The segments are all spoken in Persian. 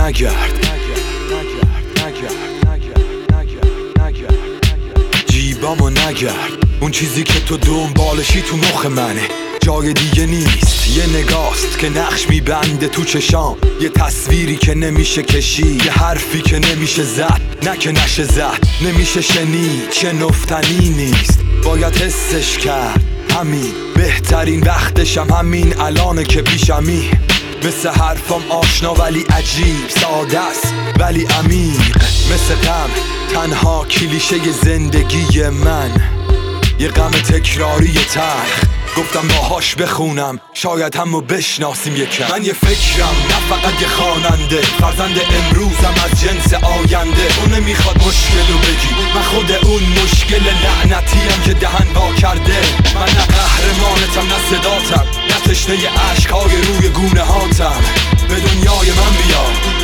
نگرد، جیبامو نگرد. اون چیزی که تو دنبالشی تو مخ منه، جای دیگه نیست. یه نگاست که نقش میبنده تو چشام، یه تصویری که نمیشه کشید، یه حرفی که نمیشه زد، نه که نشه زد، نمیشه شنید، شنفتنی نیست، باید حسش کرد. همین بهترین وقتشم همین الانه که پیشمی. مثل حرفام آشنا ولی عجیب، ساده است ولی عمیق، مثل غم تنها کلیشه زندگی من، یه غم تکراری تلخ. گفتم باهاش بخونم شاید همو بشناسیم یکم. من یه فکرم نه فقط یه خواننده، فرزند امروزم از جنس آینده. تو نمیخواد مشکلو بگی، من خود اون مشکل لعنتیم که دهن وا کرده. من نه قهرمانتم نه صداتم، نه تشنه عشقهای روی گونه هاتم. به دنیای من بیا،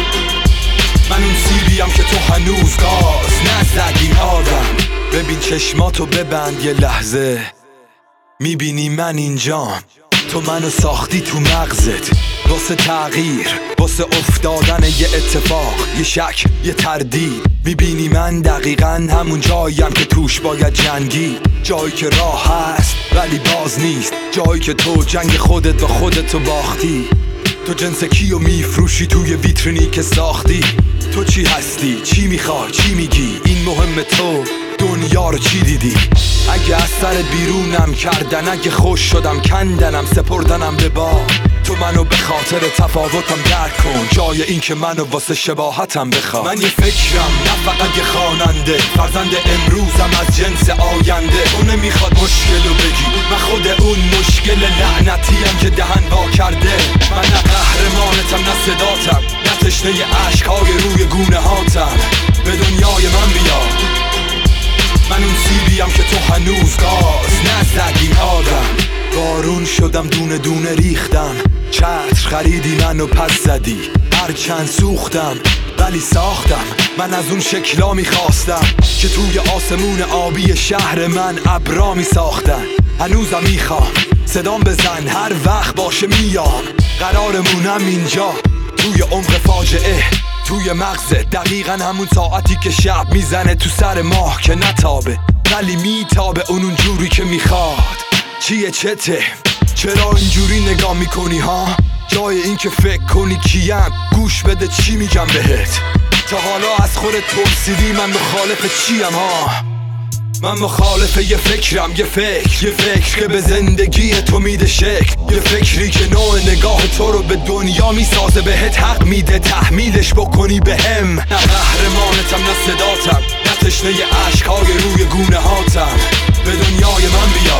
من اون سیبیم که تو هنوز گاز نزدی آدم. ببین چشماتو ببند یه لحظه، میبینی من اینجام، تو منو ساختی تو مغزت واسه تغییر، واسه افتادن یه اتفاق، یه شک، یه تردید. میبینی من دقیقاً همون جاییم که توش باید جنگی، جایی که راه هست ولی باز نیست، جایی که تو جنگ خودت و خودتو باختی. تو جنس کیو میفروشی توی ویترینی که ساختی؟ تو چی هستی؟ چی میخوای؟ چی میگی؟ این مهم تو دنیا رو چی دیدی؟ اگه از سر بیرونم کردن، اگه خوش شدم کندنم سپردنم به باد. تو منو به خاطر تفاوتم درک کن، جای این که منو واسه شباهتم بخواد. من یه فکرم نه فقط یه خواننده، فرزند امروزم از جنس آینده. تو نمیخواد مشکلو بگی، من خود اون مشکل لعنتیم که دهن وا کرده. من نه قهرمانتم نه صداتم، نه تشنه عشقهای روی گونه هاتم. به دنیای من بیا، من اون سیبیم که تو هنوز گاز نزدی آدم. بارون شدم دونه دونه ریختم، چتر خریدی منو پس زدی. هرچند سوختم ولی ساختم، من از اون شکلا میخواستم که توی آسمون آبی شهر من ابرا میساختن. هنوزم میخوام صدام بزن، هر وقت باشه میام. قرارمونم اینجا توی عمق فاجعه، توی مغزت دقیقا همون ساعتی که شب میزنه تو سر ماه که نتابه ولی میتابه اون جوری که میخواد. چیه چته؟ چرا اینجوری نگاه میکنی ها؟ جای این که فکر کنی کیم، گوش بده چی میگم بهت. تا حالا از خودت پرسیدی من مخالف چیم ها؟ من مخالف یه فکرم، یه فکر که به زندگی تو میده شکل، یه فکری که نوع نگاه تو رو به دنیا میسازه، بهت حق میده تحمیلش بکنی بهم. نه قهرمانتم نه صداتم، نه تشنه عشقهای روی گونه هاتم. به دنیای من بیا،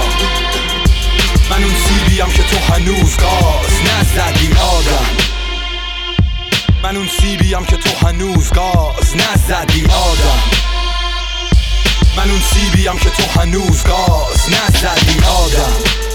من اون سیبیم که تو هنوز گاز نزدی آدم. من اون سیبیم که تو هنوز گاز نزدی آدم. من اون سیبیم که تو هنوز گاز نزدی آدم.